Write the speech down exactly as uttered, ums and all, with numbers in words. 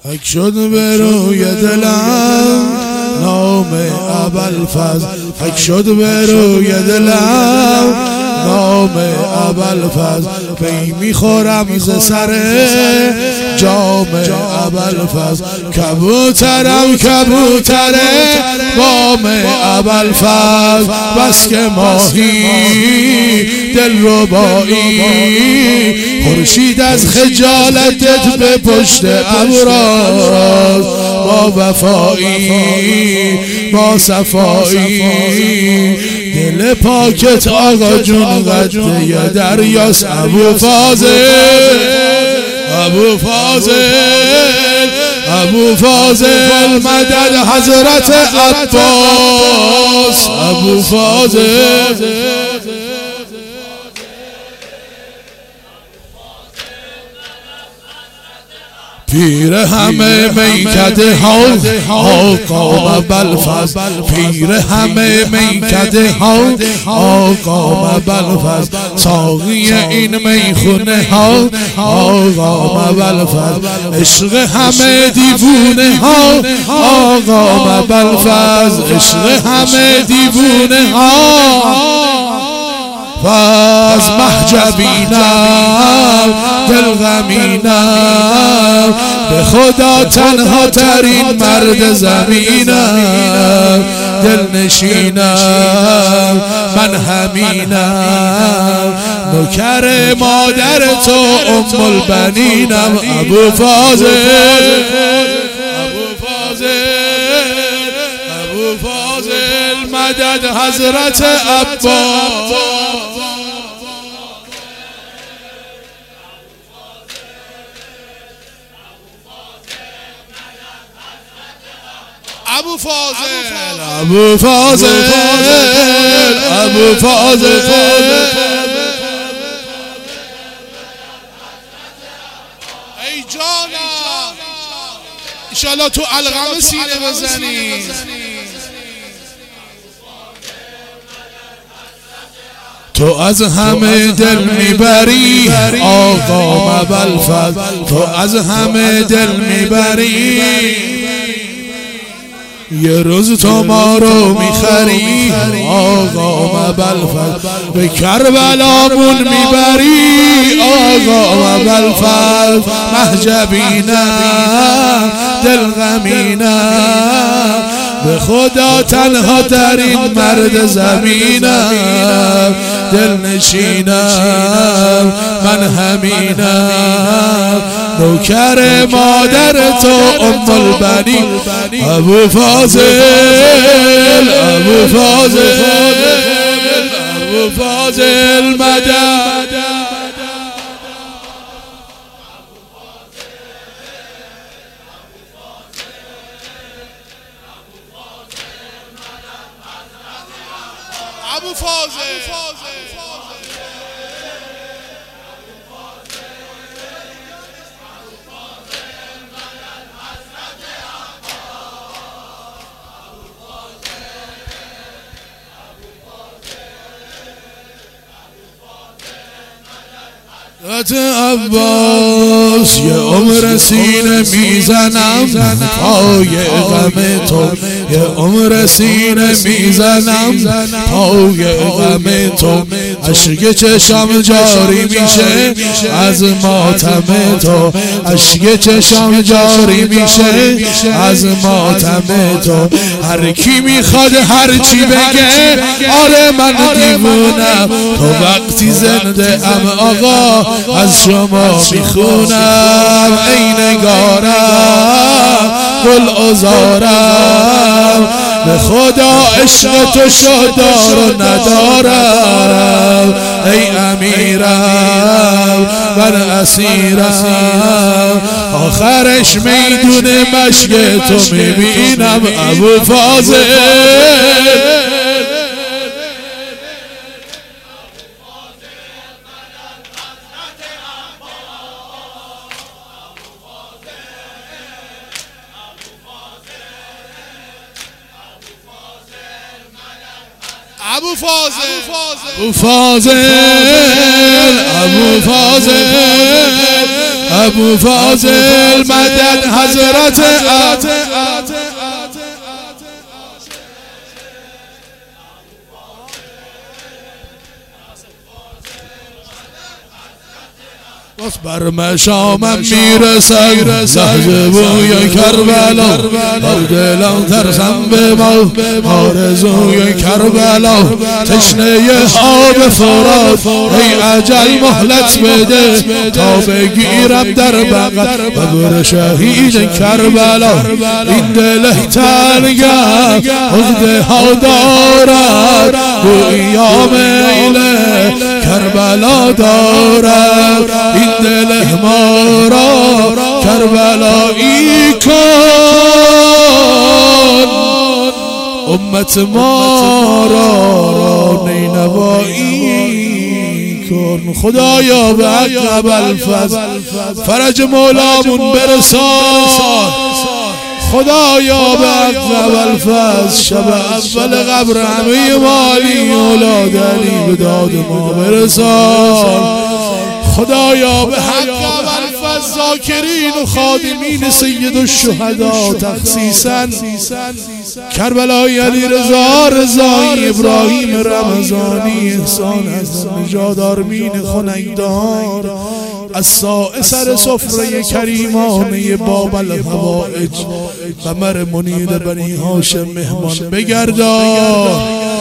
حک شد به روی دلم نام ابوالفضل، حک شد به روی دلم نام ابوالفضل. می میخورم ز سر جام ابوالفضل، کبوترم کبوتر بام ابوالفضل. بس که ماهی دلربایی خورشید از خجالتت به پشت ابراز، با وفایی با صفایی دل پاکت آقا جون قده دریاست. ابوالفضل ابوالفضل ابوالفضل مدد حضرت عباس. ابوالفضل پیر همه میکده ها آقا ابوالفضل، پیر همه میکده ها آقا ابوالفضل. ساقی این میخونه ها آقا ابوالفضل، عشق همه دیوونه ها آقا ابوالفضل، عشق همه دیوونه ها. فاز محجبینم دلغمینم، به خدا تنها ترین مرد زمینم. دلنشینم من همینم، نوکر مادر تو ام البنینم. ابوالفضل ابوالفضل مدد حضرت عباس. ابوالفضل ابوالفضل ابوالفضل ای جانم انشالله تو الغم سینه بزنی. تو از همه دل میبری آقا ابوالفضل، تو از همه دل میبری. یه روز تو ما رو میخری آقا ابوالفضل، به کربلامون میبری آقا ابوالفضل. محجبینم دلغمینم، به خدا تنها ترین مرد زمینم. دلنشینم من همینم، نوکر مادر تو ام البنین. ابوالفضل ابوالفضل ابوالفضل مدد ابوالفضل عباس. یه عمر سینه میزنم پای غم تو، یه عمر سینه میزنم پای غم تو. اشک چشم جاری میشه از ماتم تو، اشک چشم جاری میشه از ماتم تو. هر کی میخواد هر چی بگه آره من دیوونم، تو وقتی زنده ام آقا از شما میخونم. ای نگارم گل آزارم، به خدا عشق تو شدار و ندارم. ای امیرم من اسیرم، آخرش میدون مشک تو میبینم. ابوالفضل ابوالفضل ابوالفضل ابوالفضل ابو فاضل مدد حضرت بر مشامم میرسد لحظه بوی کربلا بر دلم ترسم به ما آرزوی کربلا تشنه آب فرات ای اجل مهلت بده تا بگیرم در بغل قبر شهید کربلا این دل تنگم عقده ها دارد گویا میل کربلا دارد این دل ما را کربلایی کن امت ما را نینوایی کن خدایا به حق الفضل فرج مولامون برسان خدایا به حق الفضل شب اول قبر همه مالی اولاد علی به داد ما برسان خدایا به حق الفضل ذاکرین و خادمین سید الشهدا تخصیصا کربلای علی رضا رضایی ابراهیم رمضانی احسان از نژاد آرمین خنیدار از سر سفره کریمانه باب الحوائج قمر منیر بنی هاشم مهمان بگردان